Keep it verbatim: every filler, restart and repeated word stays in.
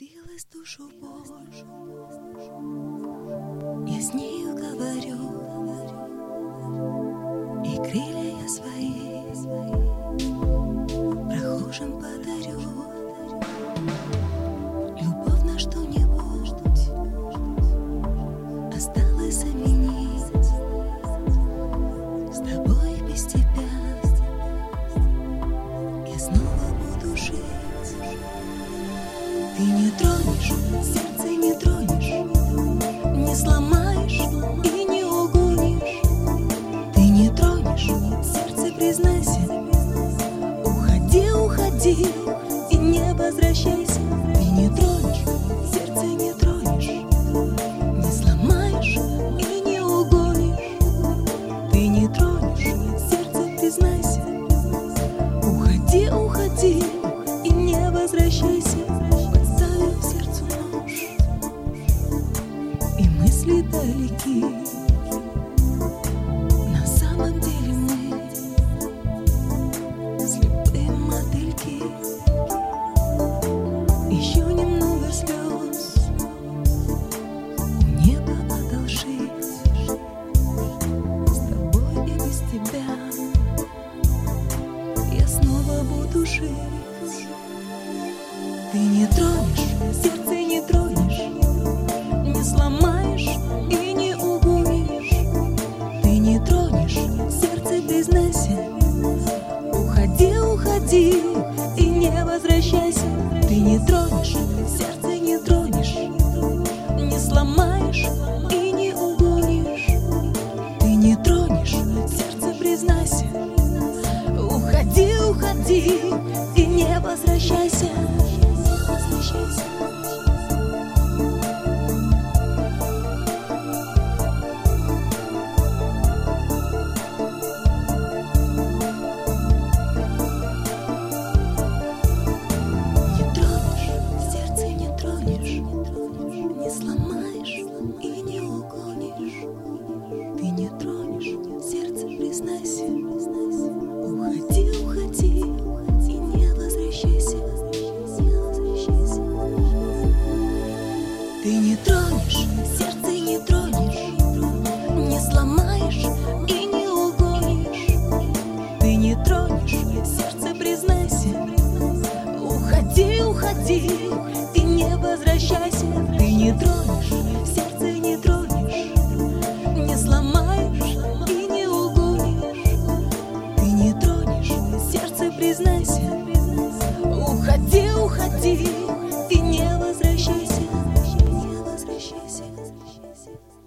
Вбилась в душу боль, я с нею говорю, и крылья я свои прохожим подарю. Любовь на что-нибудь осталось заменить, с тобой и без тебя я снова буду жить. Ты не тронешь, сердце не тронешь, не сломаешь и не угонишь. Ты не тронешь, сердце признайся, уходи, уходи и не возвращайся. Ты не тронешь, сердце не тронешь, не сломаешь и не угонишь. Ты не тронешь, сердце признайся, уходи, уходи и не возвращайся. Мысли далеки, на самом деле мы слепые мотыльки. Еще немного слез у неба одолжить, с тобой и без тебя я снова буду жить. Ты не тронешь, сердце не тронешь, не сломаешь и не угонишь. Ты не тронешь, сердце признайся, уходи, уходи и не возвращайся. Ты не тронешь, сердце не тронешь, не сломаешь и не угонишь. Ты не тронешь, сердце признайся, уходи, уходи и не возвращайся. Возвращайся. Не сломаешь и не угонишь. Ты не тронешь, сердце признайся, уходи, уходи и не возвращайся. Ты не тронешь, сердце не тронешь, не сломаешь и не угонишь. Ты не тронешь, сердце признайся, уходи, уходи и не возвращайся. Ты не тронешь, сердце не тронешь, не сломаешь и не угонишь. Ты не тронешь, сердце признайся, уходи, уходи и не возвращайся. Не возвращайся.